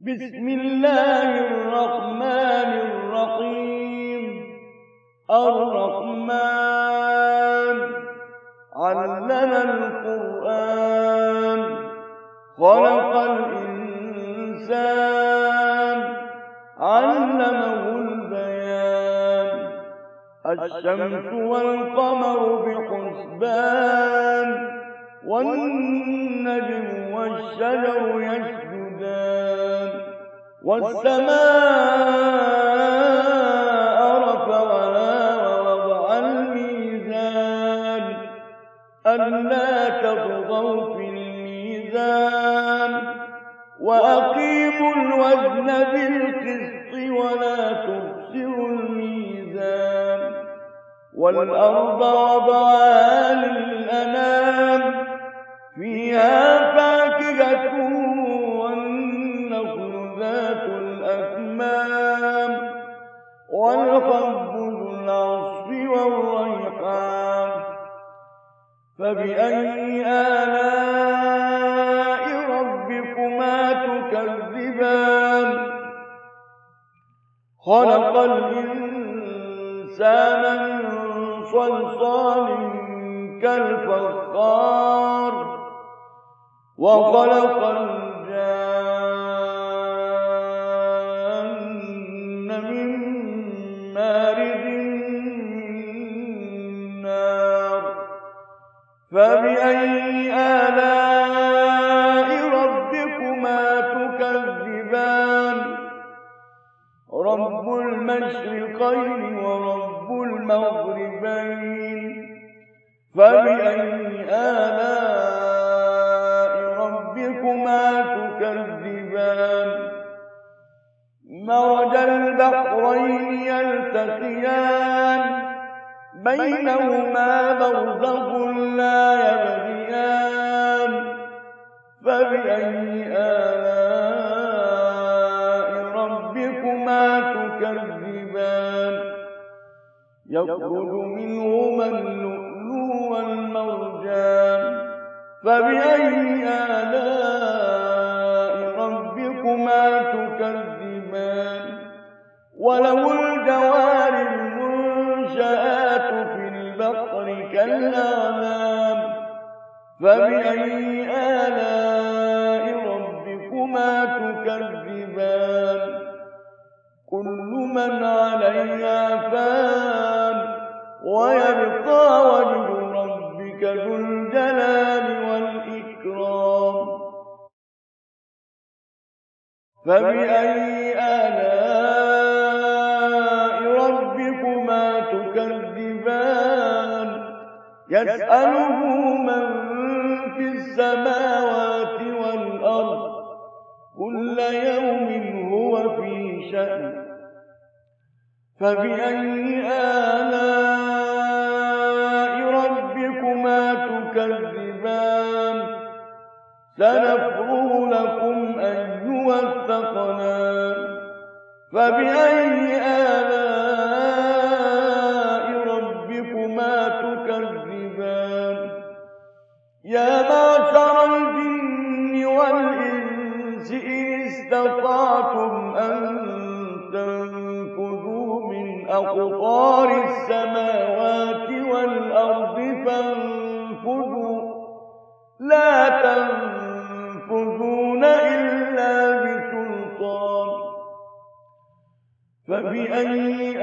بسم الله الرحمن الرحيم. الرحمن علم القرآن خلق الإنسان علمه البيان. الشمس والقمر بحسبان والنجم والشجر يسجدان. والسماء رفعها ووضع الميزان ألا تطغوا في الميزان وأقيموا الوزن بالقسط ولا تخسروا الميزان. والأرض وضعها للأنام فيها فاكهة والنخل ذات الأكمام والحب ذو العصف والريحان. فبأي آلاء ربكما تكذبان؟ خلق الإنسان من صلصال كالفخار وخلق الجان من مارج من نار. فبأي آلاء ربكما تكذبان؟ رب المشرقين ورب المغربين. فبأي آلاء ربكما تكذبان؟ مرج البحرين يلتقيان بينهما برزخ لا يبغيان. فبأي آلاء ربكما تكذبان؟ يخرج منهما اللؤلؤ والمرجان. فبأي آلاء ربكما تكذبان؟ وله الجوار المنشآت في البحر كالأعلام. فبأي آلاء ربكما تكذبان؟ كل من عليها فان ويبقى وجه ربك ذو الجلال والإكرام. فبأي آلاء ربكما تكذبان؟ يسأله من في السماوات والأرض كل يوم هو في شأن. فبأي آلاء ربكما تكذبان؟ سنفرغ لكم أيها الثقلان. فبأي آلاء ربكما تكذبان؟ يا معشر الجن والإنس إن استطعتم أن تنفذوا من أقطار السماوات والأرض فانفذوا لا تنفذون إلا بسلطان. فبأي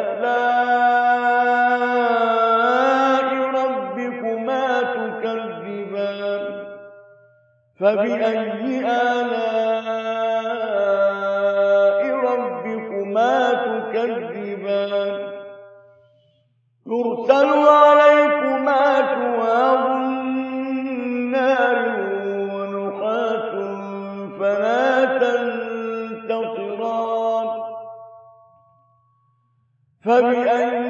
آلاء ربكما تكذبان؟ فبأي آلاء ربكما تكذبان؟ يرسل عليكما شواظ نار ونحاس فلا تنتصران. فبأي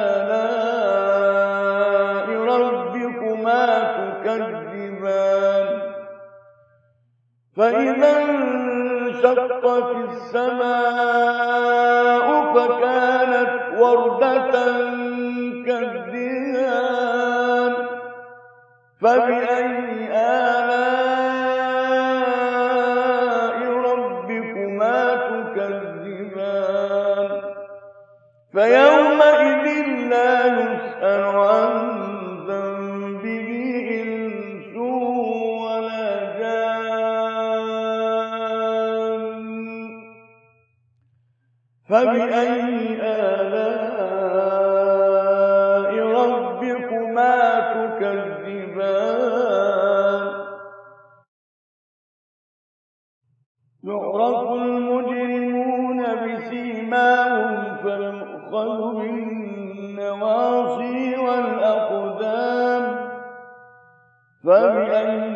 آلاء ربكما تكذبان؟ فإذا انشقت السماء فكانت وردة كالدهان. فبأي آلاء ربكما فيومئذ لا يسأل عن ذنبه إنس ولا جان. فبأي آلاء ربكما تكذبان. يعرف المجرمون بسيماهم فيؤخذ بالنواصي والأقدام. فبأي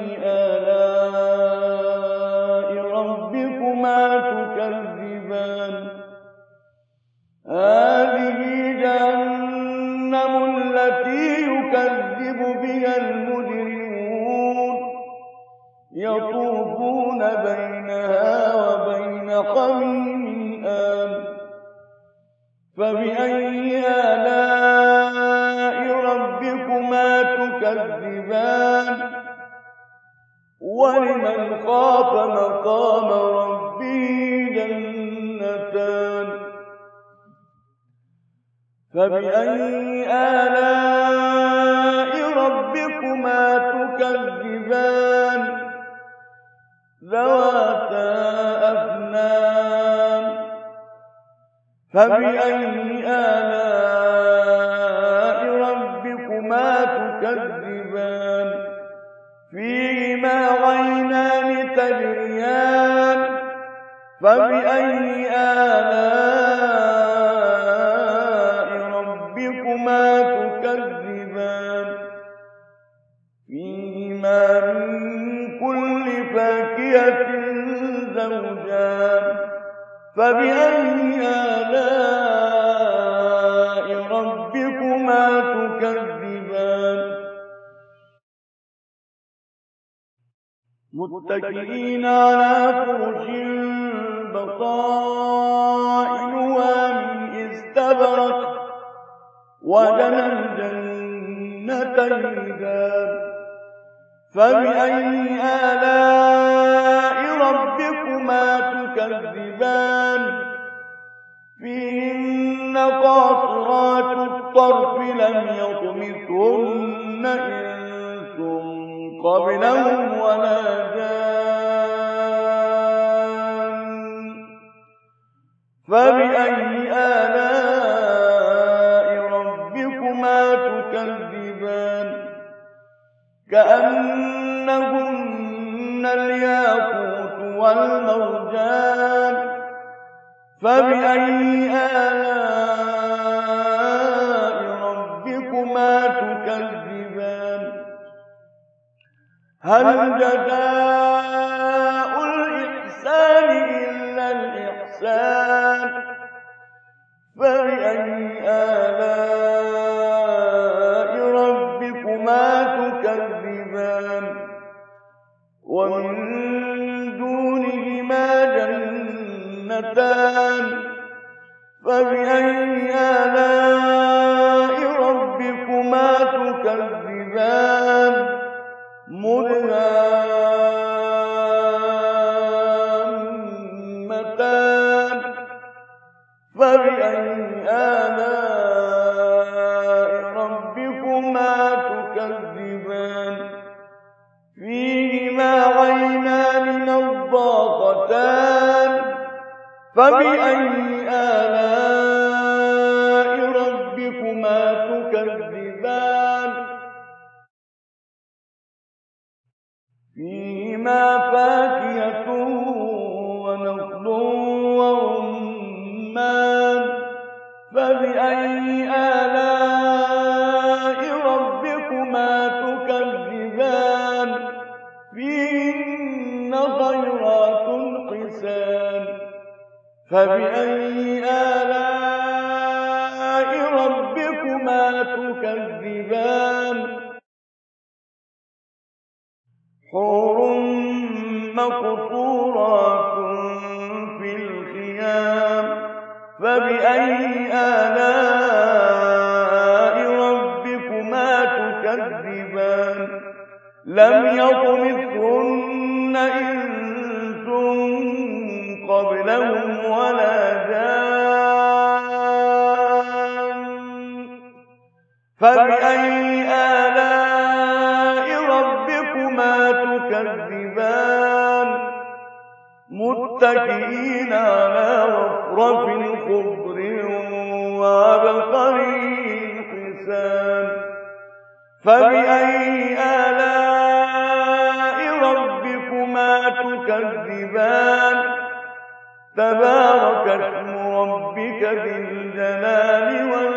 آلاء ربكما تكذبان. هذه جهنم التي يكذب بها المجرمون يطوفون بينها وبين حميم آن. فبأي آلاء ربكما تكذبان. ولمن خاف مقام ربه جنتان. فبأي آلاء ربكما تكذبان. ذواتا أفنان. فبأي آلاء ربكما تكذبان. فيهما عينان تجريان. فبأي آلاء ربكما تكذبان. فيهما من كل فاكهة زوجان. فبأي آلاء ربكما تكذبان. متكئين على فرش بطائنها من استبرق وجنى الجنتين دان. فبأي آلاء ربكما تكذبان. فيهن قاصرات الطرف لم يطمثهن إنس قبلهم ولا جان. فبأي آلاء ربكما تكذبان. كأنهن الياقوت والمرجان. فبأي آلاء ربكما تكذبان. هل جزاء الإحسان إلا الإحسان. فبأي آلاء ربكما تكذبان. ومن دونهما جنتان. فبأي آلاء ربكما تكذبان. مدهامتان. فبأي آلاء ربكما تكذبان. فيهما عينان نضاختان. فبأي آلاء ربكما تكذبان. فيهما فاكهة ونخل ورمان. فبأي آلاء ربكما تكذبان. فيهن خيرات حسان. فبأي آلاء ربكما تكذبان. حور مقصورات في الخيام. فبأي آلاء ربكما تكذبان. لم يطمثهن إنس قبلهم ولا جان. فبأي آلاء ربكما تكذبان متكئين على رفرف خضر وعبقري حسان فبأي آلاء ربكما تكذبان تبارك اسم ربك ذي الجلال والإكرام